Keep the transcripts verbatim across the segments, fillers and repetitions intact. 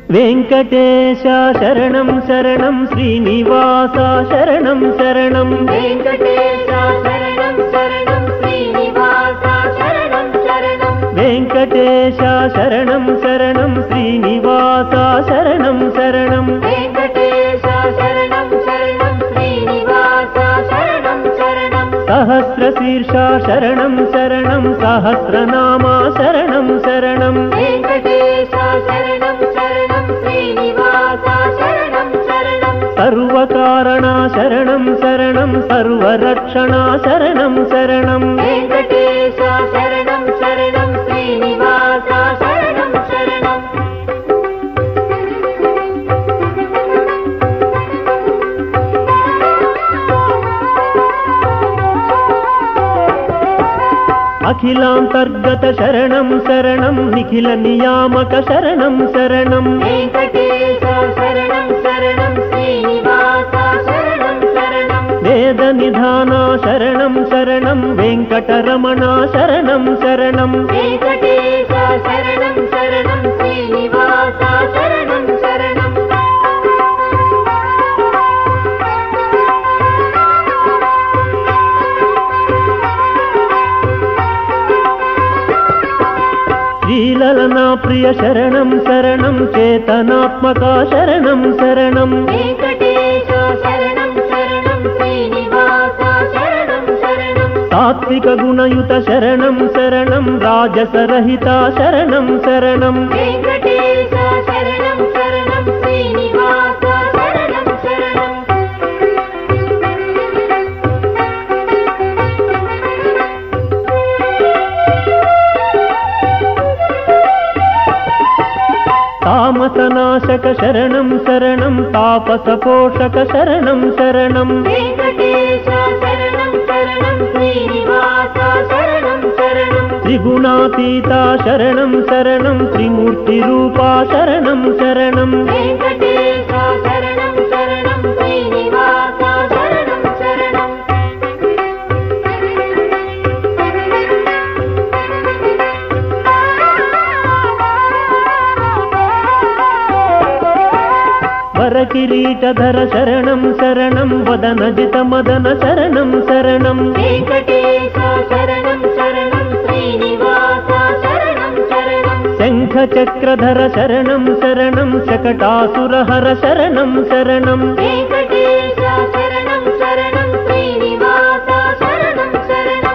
వెంకటేశ శరణం శరణం శ్రీనివాస శరణం శరణం వెంకటేశ శరణం శరణం శ్రీనివాస శరణం శరణం వెంకటేశ శరణం శరణం శ్రీనివాస శరణం శరణం వెంకటేశ శరణం శరణం శ్రీనివాస శరణం శరణం సహస్రశీర్ష శరణం శరణం సహస్రనామ శరణం శరణం వెంకటేశ శరణం శరణం శ్రీనివాస శరణం శరణం సర్వకారణ శరణం శరణం సర్వరక్షణ శరణం శరణం వెంకటేశ శరణం శరణం శ్రీనివాస శరణం శరణం అఖిలాంతర్గత శరణం శరణం నిఖిల నియామక శరణం శరణం వెంకటేశ శరణం శరణం శ్రీనివాస శరణం శరణం వేద నిధాన శరణం శరణం వెంకటరమణ శరణం శరణం వెంకటేశ శరణం శరణం శ్రీనివాస శరణం శరణం శ్రీలలనా ప్రియ శరణం శరణం చేతనాత్మక శరణం శరణం వెంకటేశ శరణం శరణం శ్రీనివాస శరణం శరణం సాత్విక గుణయుత శరణం శరణం రాజసరహిత శరణం శరణం వెంకటేశ శరణం శరణం శ్రీనివాస శరణం శరణం తామసనాశక శరణం శరణం తాపస పోషక శరణం శరణం వెంకటేశ శరణం శరణం శ్రీనివాస శరణం శరణం త్రిగుణాతీత శరణం శరణం త్రిమూర్తి రూపా శరణం శరణం వెంకటేశ శరణం శరణం శ్రీనివాస శరణం శరణం వరకిరీటధర శరణం శరణం వదనజిత మదన శరణం శరణం వెంకటేశ శరణం శరణం శ్రీనివాస శరణం శరణం శంఖ చక్రధర శరణం శరణం శకటాసురహర శరణం శరణం వెంకటేశ శరణం శరణం శ్రీనివాస శరణం శరణం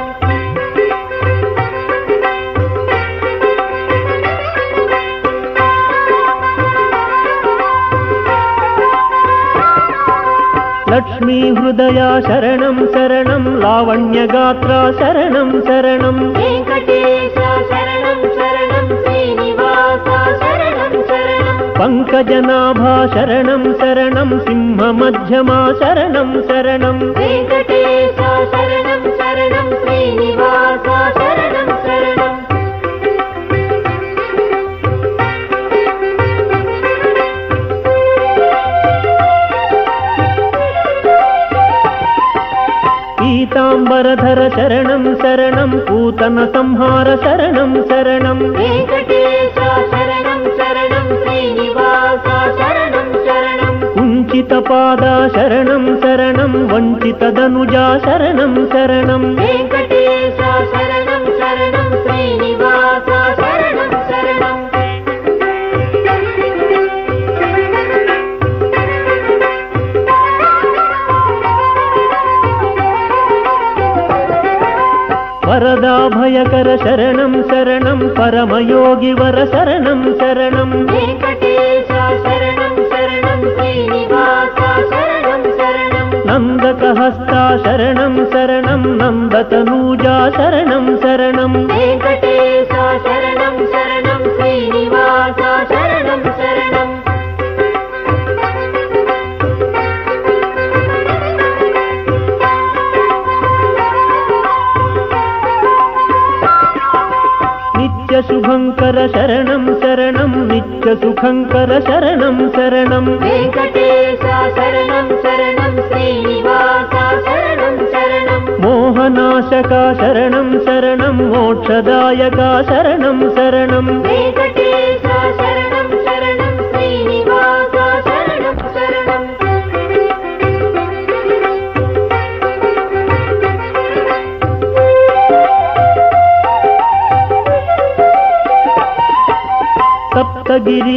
లక్ష్మీ హృదయ శరణం శరణం లావణ్యగాత్ర శరణం శరణం వెంకటేశ శరణం శరణం శ్రీనివాస శరణం శరణం పంకజనాభా శరణం శరణం సింహ మధ్యమా శరణం శరణం వెంకటేశ శరణం శరణం శ్రీనివాస శరణం శరణం పీతాంబరధర శరణం శరణం పూతన సంహార శరణం శరణం వెంకటేశ శరణం శరణం శ్రీనివాస శరణం శరణం కుంచిత పాద శరణం శరణం వంచిత ధనుజా శరణం శరణం వెంకటేశ శరణం శరణం శ్రీనివాస శరణం శరణం వరదాభయకర శరణం శరణం పరమయోగి వర శరణం శరణం వెంకటేశ శరణం శరణం శ్రీనివాస శరణం శరణం నందకహస్త శరణం శరణం నందతనూజా శరణం శరణం వెంకటేశ శరణం శరణం శ్రీనివాస శరణం శరణం నిత్య శుభంకర శరణం శరణం నిత్య సుఖంకర శరణం శరణం వెంకటేశ శరణం శరణం శ్రీనివాస శరణం శరణం మోహనాశక శరణం శరణం మోక్షదాయక శరణం శరణం వెంకటేశ శరణం శరణం శ్రీనివాస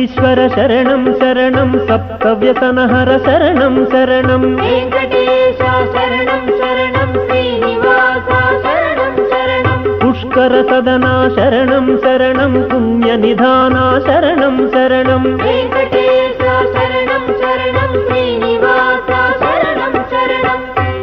సప్తగిరీశ్వర శరణం శరణం సప్తవ్యసనహర శరణం శరణం వెంకటేశ శరణం శరణం శ్రీనివాస శరణం శరణం పుష్కర సదనా శరణం శరణం పుణ్య నిధానా శరణం శరణం వెంకటేశ శరణం శరణం శ్రీనివాస శరణం శరణం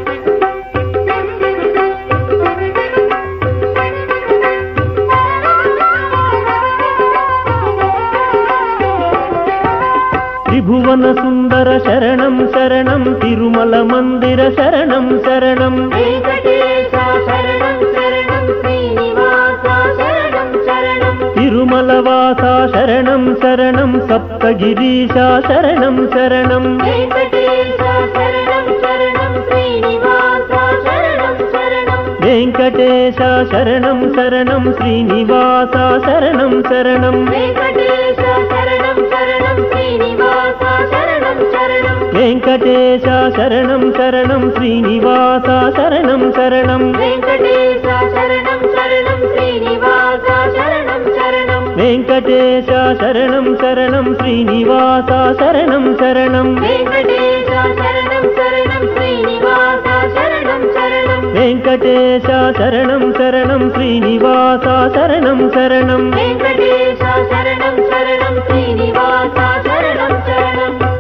త్రిభువన సుందర శరణం శరణం తిరుమల మందిర శరణం శరణం వెంకటేశ శరణం శరణం శ్రీనివాస శరణం శరణం తిరుమల వాస శరణం శరణం సప్తగిరీశ శరణం శరణం వెంకటేశ శరణం శరణం శ్రీనివాస శరణం శరణం వెంకటేశ శరణం శరణం శ్రీనివాస శరణం శరణం వెంకటేశ శరణం శరణం శ్రీనివాస శరణం శరణం వెంకటేశ శరణం శరణం శ్రీనివాస శరణం శరణం వెంకటేశ శరణం శరణం శ్రీనివాస శరణం శరణం వెంకటేశ శరణం శరణం శ్రీనివాస శరణం శరణం వెంకటేశ శరణం శరణం శ్రీనివాస శరణం శరణం వెంకటేశ శరణం శరణం శ్రీనివాస శరణం శరణం వెంకటేశ శరణం శరణం శ్రీనివాస శరణం శరణం